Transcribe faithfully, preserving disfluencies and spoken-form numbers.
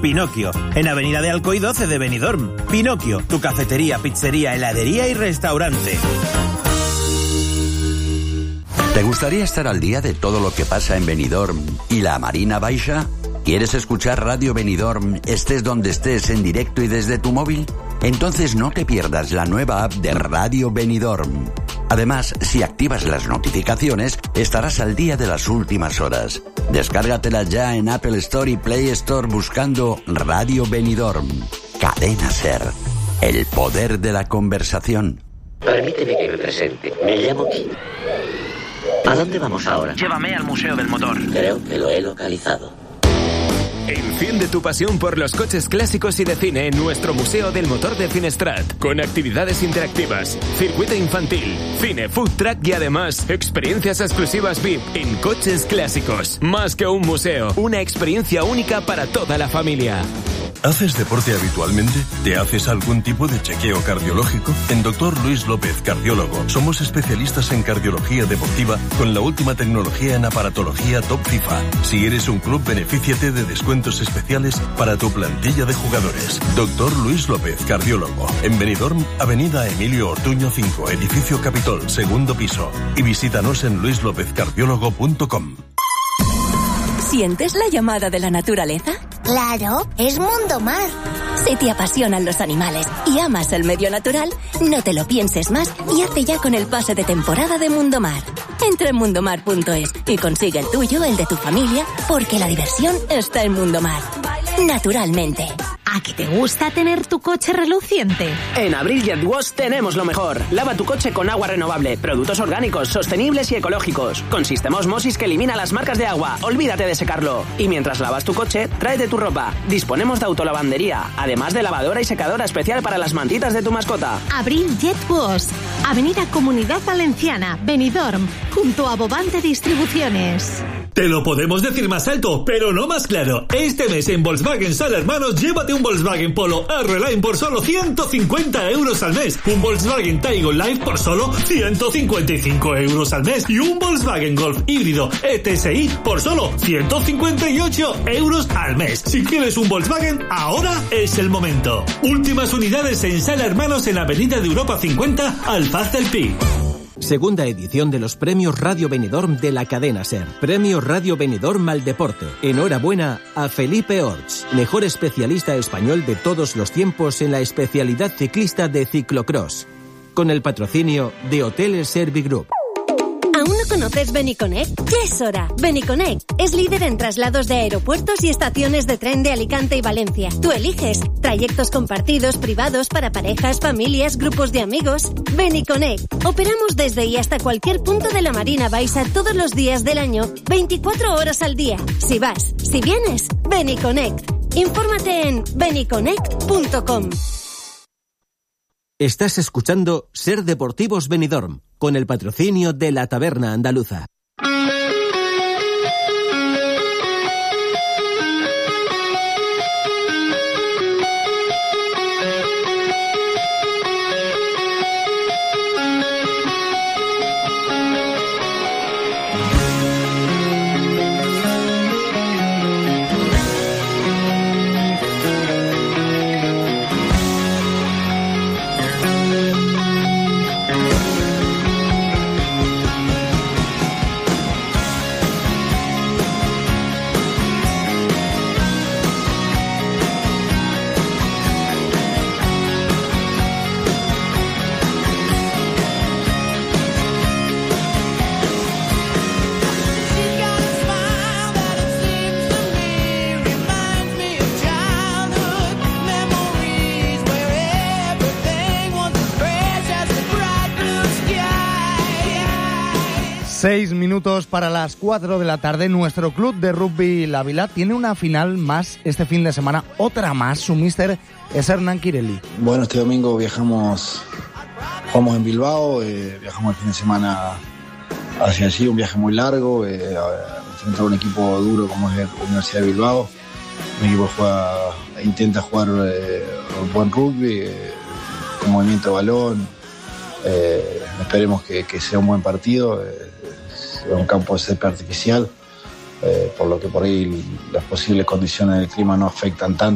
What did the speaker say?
Pinocchio, en Avenida de Alcoy doce de Benidorm. Pinocchio, tu cafetería, pizzería, heladería y restaurante. ¿Te gustaría estar al día de todo lo que pasa en Benidorm y la Marina Baixa? ¿Quieres escuchar Radio Benidorm, estés donde estés, en directo y desde tu móvil? Entonces no te pierdas la nueva app de Radio Benidorm. Además, si activas las notificaciones, estarás al día de las últimas horas. Descárgatela ya en Apple Store y Play Store buscando Radio Benidorm. Cadena SER. El poder de la conversación. Permíteme que me presente. Me llamo Kim. ¿A dónde vamos ahora? Llévame al Museo del Motor. Creo que lo he localizado. Enciende tu pasión por los coches clásicos y de cine en nuestro Museo del Motor de Finestrat, con actividades interactivas, circuito infantil, cine, food track y además experiencias exclusivas V I P en coches clásicos. Más que un museo, una experiencia única para toda la familia. ¿Haces deporte habitualmente? ¿Te haces algún tipo de chequeo cardiológico? En Doctor Luis López, cardiólogo, somos especialistas en cardiología deportiva con la última tecnología en aparatología Top FIFA. Si eres un club, benefíciate de descuentos especiales para tu plantilla de jugadores. Doctor Luis López, cardiólogo. En Benidorm, Avenida Emilio Ortuño cinco, Edificio Capitol, segundo piso. Y visítanos en luis lópez cardiólogo punto com. ¿Sientes la llamada de la naturaleza? Claro, es Mundo Mar. Si te apasionan los animales y amas el medio natural, no te lo pienses más y hazte ya con el pase de temporada de Mundo Mar. Entra en mundomar punto es y consigue el tuyo, el de tu familia, porque la diversión está en Mundo Mar. Naturalmente. ¿A qué te gusta tener tu coche reluciente? En Abril Jet Wash tenemos lo mejor. Lava tu coche con agua renovable, productos orgánicos, sostenibles y ecológicos. Con sistema osmosis que elimina las marcas de agua. Olvídate de secarlo. Y mientras lavas tu coche, tráete tu ropa. Disponemos de autolavandería, además de lavadora y secadora especial para las mantitas de tu mascota. Abril Jet Wash, Avenida Comunidad Valenciana, Benidorm, junto a Bobante Distribuciones. Te lo podemos decir más alto, pero no más claro. Este mes en Volkswagen Sala Hermanos, llévate un Volkswagen Polo R-Line por solo ciento cincuenta euros al mes. Un Volkswagen Taigo Live por solo ciento cincuenta y cinco euros al mes. Y un Volkswagen Golf híbrido E T S I por solo ciento cincuenta y ocho euros al mes. Si quieres un Volkswagen, ahora es el momento. Últimas unidades en Sala Hermanos en Avenida de Europa cincuenta, Alfaz del Pi. Segunda edición de los Premios Radio Benidorm de la cadena SER. Premios Radio Benidorm al deporte. Enhorabuena a Felipe Orts, mejor especialista español de todos los tiempos en la especialidad ciclista de ciclocross. Con el patrocinio de Hoteles Servigroup. ¿Aún no conoces Beniconnect? ¡Ya es hora! Beniconnect es líder en traslados de aeropuertos y estaciones de tren de Alicante y Valencia. Tú eliges trayectos compartidos, privados, para parejas, familias, grupos de amigos. Beniconnect. Operamos desde y hasta cualquier punto de la Marina Baixa todos los días del año, veinticuatro horas al día. Si vas, si vienes, Beniconnect. Infórmate en beniconnect punto com. Estás escuchando Ser Deportivos Benidorm, con el patrocinio de la Taberna Andaluza. Seis minutos para las cuatro de la tarde. Nuestro club de rugby La Vila tiene una final más este fin de semana. Otra más. Su míster es Hernán Kireli. Bueno, este domingo viajamos, vamos en Bilbao, eh, viajamos el fin de semana hacia allí, un viaje muy largo, eh, a enfrentar a un equipo duro como es la Universidad de Bilbao. Un equipo juega, intenta jugar eh, buen rugby, eh, con movimiento de balón. Eh, esperemos que, que sea un buen partido. Eh, un campo de césped artificial, eh, por lo que por ahí las posibles condiciones del clima no afectan tanto.